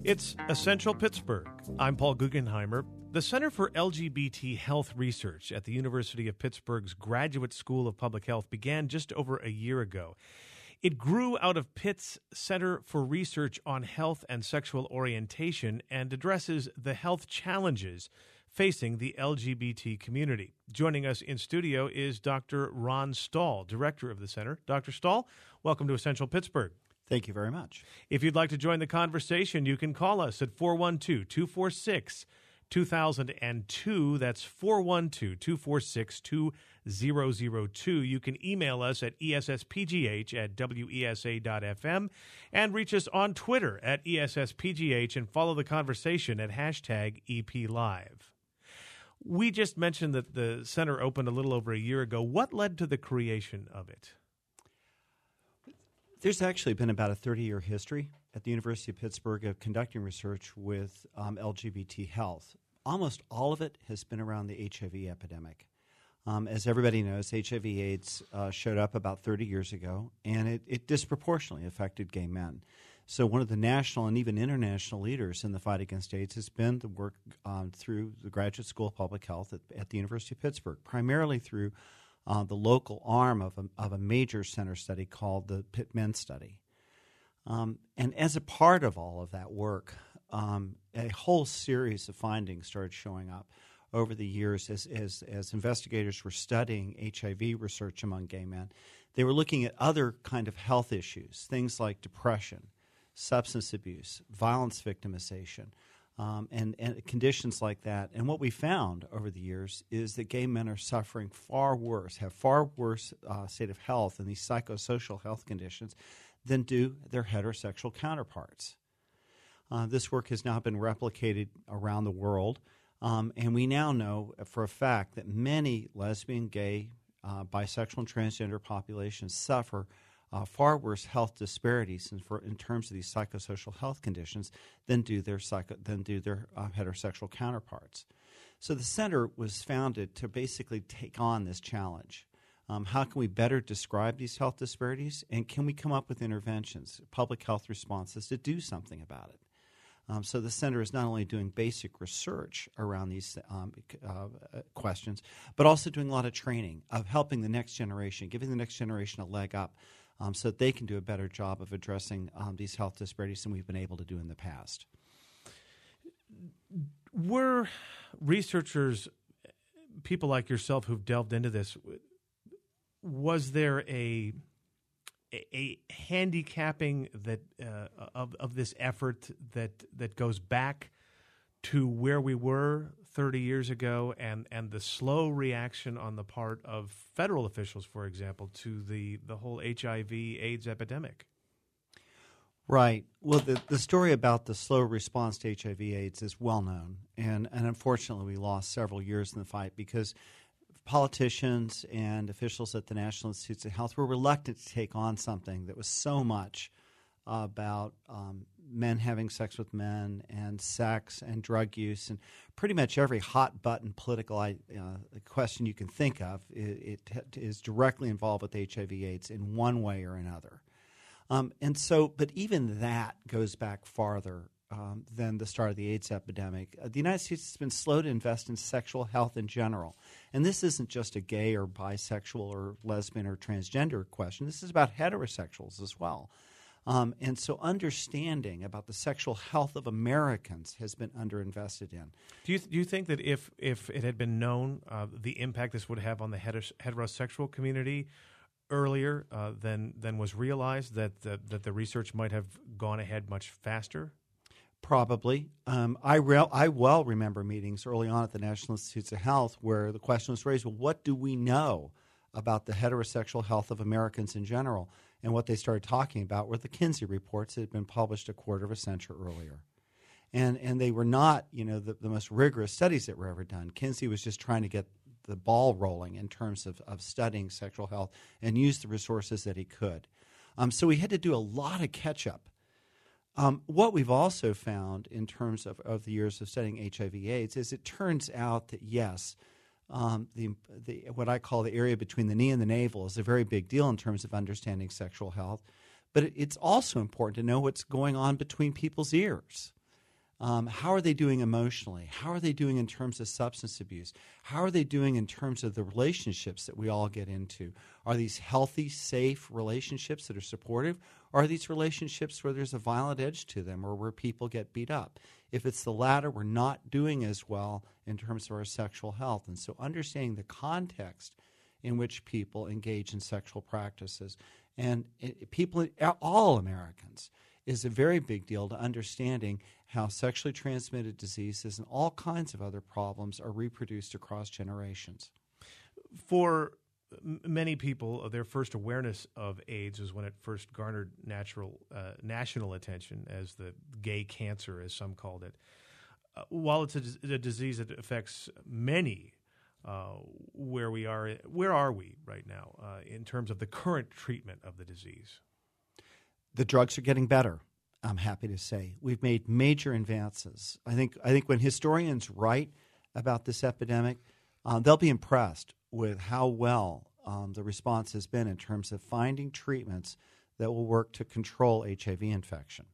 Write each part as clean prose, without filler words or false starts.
It's Essential Pittsburgh. I'm Paul Guggenheimer. The Center for LGBT Health Research at the University of Pittsburgh's Graduate School of Public Health began just over a year ago. It grew out of Pitt's Center for Research on Health and Sexual Orientation and addresses the health challenges facing the LGBT community. Joining us in studio is Dr. Ron Stahl, director of the center. Dr. Stahl, welcome to Essential Pittsburgh. Thank you very much. If you'd like to join the conversation, you can call us at 412-246-2002. That's 412-246-2002. You can email us at esspgh@wesa.fm and reach us on Twitter at esspgh and follow the conversation at hashtag #EPLive. We just mentioned that the center opened a little over a year ago. What led to the creation of it? There's actually been about a 30-year history at the University of Pittsburgh of conducting research with LGBT health. Almost all of it has been around the HIV epidemic. As everybody knows, HIV/AIDS showed up about 30 years ago, and it disproportionately affected gay men. So one of the national and even international leaders in the fight against AIDS has been the work through the Graduate School of Public Health at the University of Pittsburgh, primarily through the local arm of a major center study called the Pitt Men Study. And as a part of all of that work, a whole series of findings started showing up over the years as investigators were studying HIV research among gay men. They were looking at other kind of health issues, things like depression, substance abuse, violence victimization, and conditions like that. And what we found over the years is that gay men are suffering have far worse state of health in these psychosocial health conditions than do their heterosexual counterparts. This work has now been replicated around the world, and we now know for a fact that many lesbian, gay, bisexual, and transgender populations suffer far worse health disparities in terms of these psychosocial health conditions than do their heterosexual counterparts. So the center was founded to basically take on this challenge. How can we better describe these health disparities, and can we come up with interventions, public health responses to do something about it? So the center is not only doing basic research around these questions, but also doing a lot of training of helping the next generation, giving the next generation a leg up so that they can do a better job of addressing these health disparities than we've been able to do in the past. Were researchers, people like yourself who've delved into this, was there a handicapping that of this effort that goes back to where we were 30 years ago and the slow reaction on the part of federal officials, for example, to the whole HIV/AIDS epidemic? Right. Well, the story about the slow response to HIV/AIDS is well known, and unfortunately we lost several years in the fight because politicians and officials at the National Institutes of Health were reluctant to take on something that was so much about men having sex with men and sex and drug use and pretty much every hot-button political question you can think of. It is directly involved with HIV/AIDS in one way or another. But even that goes back farther than the start of the AIDS epidemic. The United States has been slow to invest in sexual health in general. And this isn't just a gay or bisexual or lesbian or transgender question. This is about heterosexuals as well. And so understanding about the sexual health of Americans has been underinvested in. Do you think that if it had been known the impact this would have on the heterosexual community earlier than was realized, that the research might have gone ahead much faster? Probably. I well remember meetings early on at the National Institutes of Health where the question was raised, well, what do we know about the heterosexual health of Americans in general? And what they started talking about were the Kinsey reports that had been published a quarter of a century earlier. And they were not, the most rigorous studies that were ever done. Kinsey was just trying to get the ball rolling in terms of studying sexual health and use the resources that he could. So we had to do a lot of catch-up. What we've also found in terms of the years of studying HIV/AIDS is it turns out that, yes, what I call the area between the knee and the navel is a very big deal in terms of understanding sexual health. But it's also important to know what's going on between people's ears. How are they doing emotionally? How are they doing in terms of substance abuse? How are they doing in terms of the relationships that we all get into? Are these healthy, safe relationships that are supportive? Or are these relationships where there's a violent edge to them or where people get beat up? If it's the latter, we're not doing as well in terms of our sexual health. And so understanding the context in which people engage in sexual practices and people, all Americans, is a very big deal to understanding how sexually transmitted diseases and all kinds of other problems are reproduced across generations. For many people, their first awareness of AIDS was when it first garnered national attention as the gay cancer, as some called it. While it's a disease that affects many, where are we right now in terms of the current treatment of the disease? The drugs are getting better, I'm happy to say. We've made major advances. I think when historians write about this epidemic, they'll be impressed with how well the response has been in terms of finding treatments that will work to control HIV infection.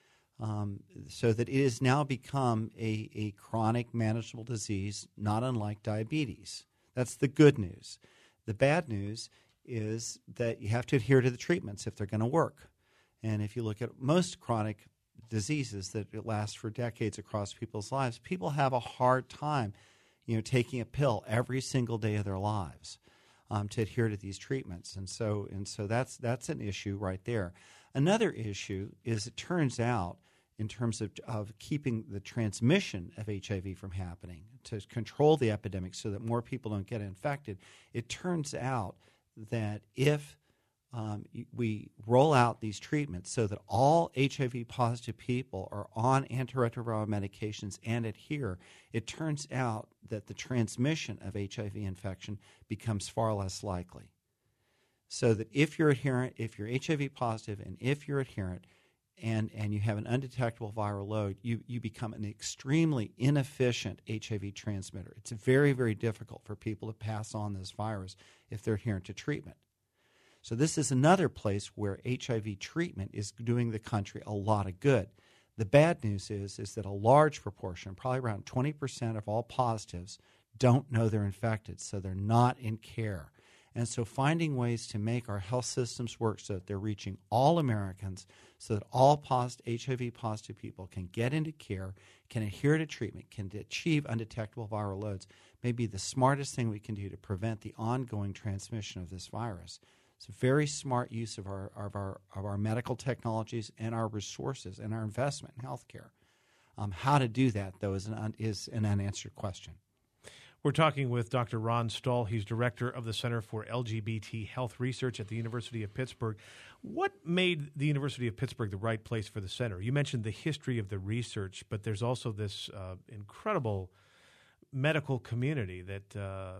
So that it has now become a chronic manageable disease, not unlike diabetes. That's the good news. The bad news is that you have to adhere to the treatments if they're going to work. And if you look at most chronic diseases that last for decades across people's lives, people have a hard time, taking a pill every single day of their lives to adhere to these treatments. And so that's an issue right there. Another issue is it turns out, in terms of keeping the transmission of HIV from happening, to control the epidemic so that more people don't get infected, it turns out that if we roll out these treatments so that all HIV-positive people are on antiretroviral medications and adhere, it turns out that the transmission of HIV infection becomes far less likely. So that if you're adherent, if you're HIV-positive, and if you're adherent, and you have an undetectable viral load, you become an extremely inefficient HIV transmitter. It's very, very difficult for people to pass on this virus if they're adherent to treatment. So this is another place where HIV treatment is doing the country a lot of good. The bad news is that a large proportion, probably around 20% of all positives, don't know they're infected, so they're not in care. And so finding ways to make our health systems work so that they're reaching all Americans, so that all HIV-positive people can get into care, can adhere to treatment, can achieve undetectable viral loads, may be the smartest thing we can do to prevent the ongoing transmission of this virus. It's a very smart use of our medical technologies and our resources and our investment in healthcare. How to do that, though, is an unanswered question. We're talking with Dr. Ron Stahl. He's director of the Center for LGBT Health Research at the University of Pittsburgh. What made the University of Pittsburgh the right place for the center? You mentioned the history of the research, but there's also this incredible medical community that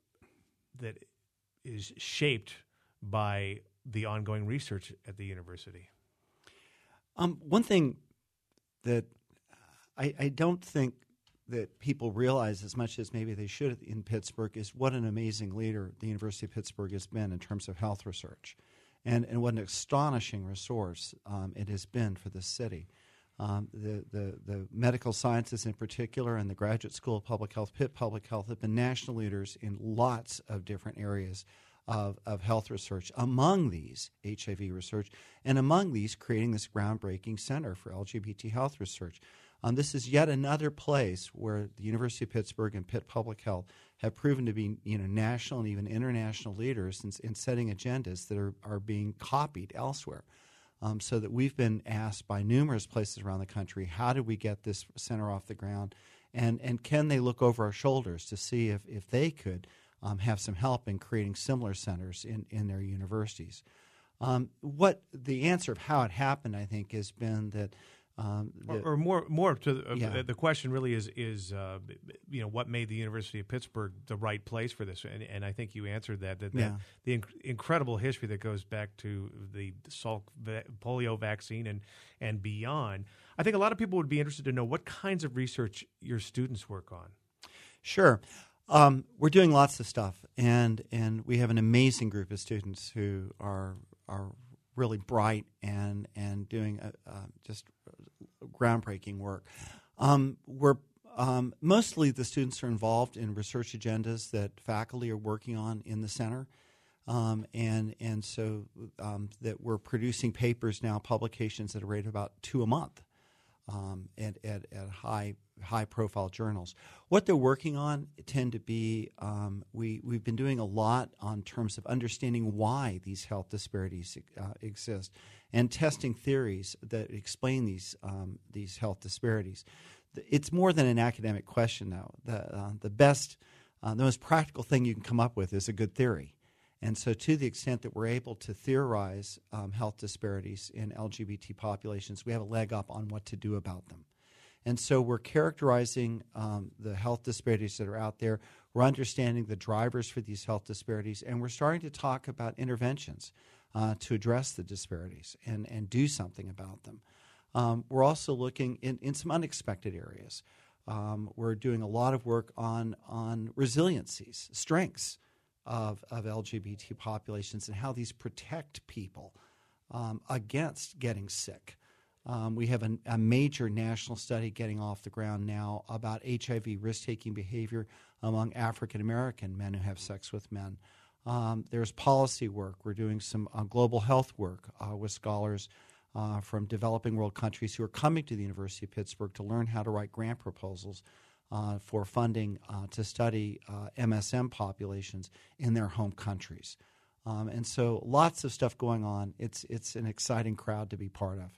is shaped by the ongoing research at the university. One thing that I don't think that people realize as much as maybe they should in Pittsburgh is what an amazing leader the University of Pittsburgh has been in terms of health research, and what an astonishing resource it has been for the city. The medical sciences in particular and the Graduate School of Public Health, Pitt Public Health, have been national leaders in lots of different areas of health research, among these HIV research, and among these creating this groundbreaking center for LGBT health research. This is yet another place where the University of Pittsburgh and Pitt Public Health have proven to be national and even international leaders in setting agendas that are being copied elsewhere. So that we've been asked by numerous places around the country, how do we get this center off the ground? And can they look over our shoulders to see if they could have some help in creating similar centers in their universities? What the answer of how it happened, I think, has been that or more to the question really is what made the University of Pittsburgh the right place for this, and I think you answered that the incredible history that goes back to the Salk polio vaccine and beyond. I think a lot of people would be interested to know what kinds of research your students work on. Sure. We're doing lots of stuff, and we have an amazing group of students who are really bright and doing just groundbreaking work. We're mostly the students are involved in research agendas that faculty are working on in the center, and so that we're producing papers now, publications at a rate of about 2 a month, at high profile journals. What they're working on tend to be we've been doing a lot on terms of understanding why these health disparities exist, and testing theories that explain these health disparities. It's more than an academic question, though. The most practical thing you can come up with is a good theory. And so to the extent that we're able to theorize health disparities in LGBT populations, we have a leg up on what to do about them. And so we're characterizing the health disparities that are out there. We're understanding the drivers for these health disparities, and we're starting to talk about interventions to address the disparities and do something about them. We're also looking in some unexpected areas. We're doing a lot of work on resiliencies, strengths of LGBT populations, and how these protect people against getting sick. We have a major national study getting off the ground now about HIV risk-taking behavior among African American men who have sex with men. There's policy work. We're doing some global health work with scholars from developing world countries who are coming to the University of Pittsburgh to learn how to write grant proposals for funding to study MSM populations in their home countries. And so lots of stuff going on. It's an exciting crowd to be part of.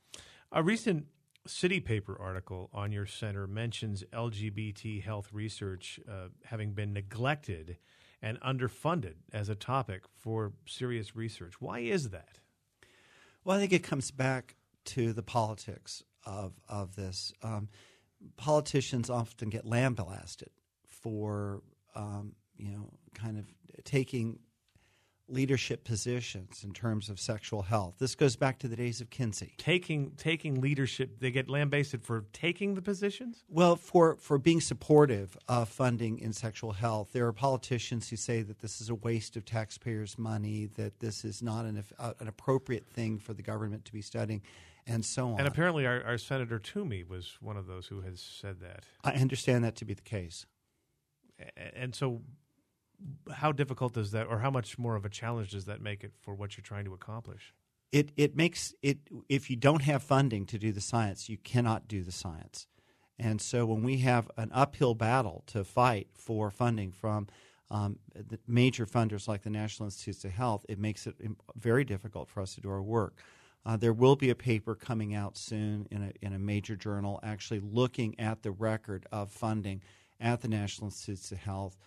A recent City Paper article on your center mentions LGBT health research having been neglected and underfunded as a topic for serious research. Why is that? Well, I think it comes back to the politics of this. Politicians often get lambasted for kind of taking leadership positions in terms of sexual health. This goes back to the days of Kinsey. Taking leadership, they get lambasted for taking the positions? Well, for being supportive of funding in sexual health. There are politicians who say that this is a waste of taxpayers' money, that this is not an appropriate thing for the government to be studying, and so on. And apparently our Senator Toomey was one of those who has said that. I understand that to be the case. And so how difficult is that, or how much more of a challenge does that make it for what you're trying to accomplish? It makes it, if you don't have funding to do the science, you cannot do the science. And so when we have an uphill battle to fight for funding from the major funders like the National Institutes of Health, it makes it very difficult for us to do our work. There will be a paper coming out soon in a major journal actually looking at the record of funding at the National Institutes of Health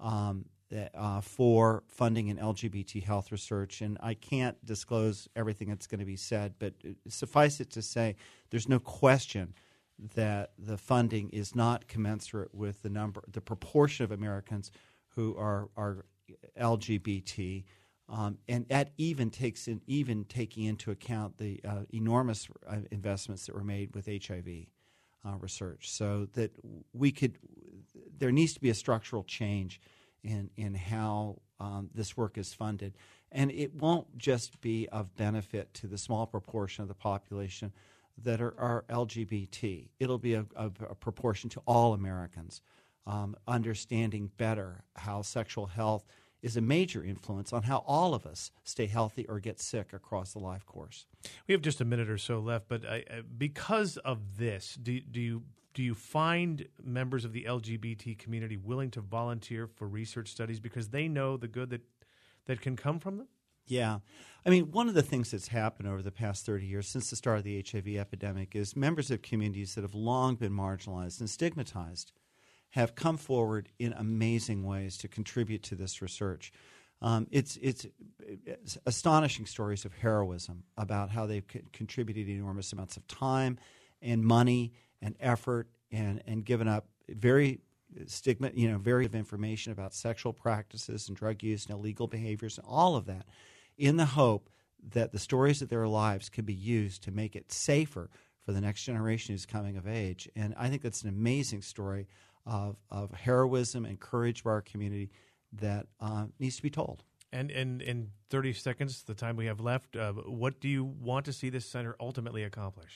for funding in LGBT health research. And I can't disclose everything that's going to be said, but suffice it to say there's no question that the funding is not commensurate with the proportion of Americans who are LGBT. And that even taking into account the enormous investments that were made with HIV research, so that there needs to be a structural change in how this work is funded, and it won't just be of benefit to the small proportion of the population that are LGBT. It'll be a proportion to all Americans, understanding better how sexual health is a major influence on how all of us stay healthy or get sick across the life course. We have just a minute or so left, but because of this, do you find members of the LGBT community willing to volunteer for research studies because they know the good that can come from them? Yeah. I mean, one of the things that's happened over the past 30 years since the start of the HIV epidemic is members of communities that have long been marginalized and stigmatized have come forward in amazing ways to contribute to this research. It's astonishing stories of heroism about how they've contributed enormous amounts of time and money and effort and given up very information about sexual practices and drug use and illegal behaviors and all of that in the hope that the stories of their lives can be used to make it safer for the next generation who's coming of age. And I think that's an amazing story of heroism and courage by our community that needs to be told. And in 30 seconds, the time we have left, what do you want to see this center ultimately accomplish?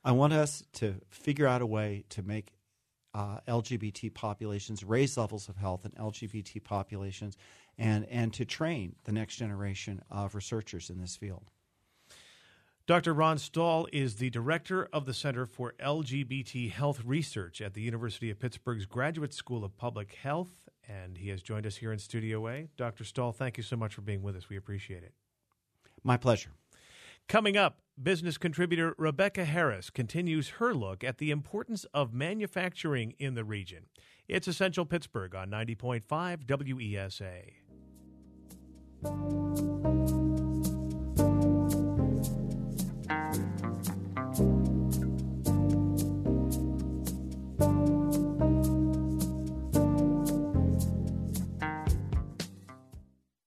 I want us to figure out a way to make LGBT populations, raise levels of health in LGBT populations, and to train the next generation of researchers in this field. Dr. Ron Stahl is the director of the Center for LGBT Health Research at the University of Pittsburgh's Graduate School of Public Health, and he has joined us here in Studio A. Dr. Stahl, thank you so much for being with us. We appreciate it. My pleasure. Coming up, business contributor Rebecca Harris continues her look at the importance of manufacturing in the region. It's Essential Pittsburgh on 90.5 WESA.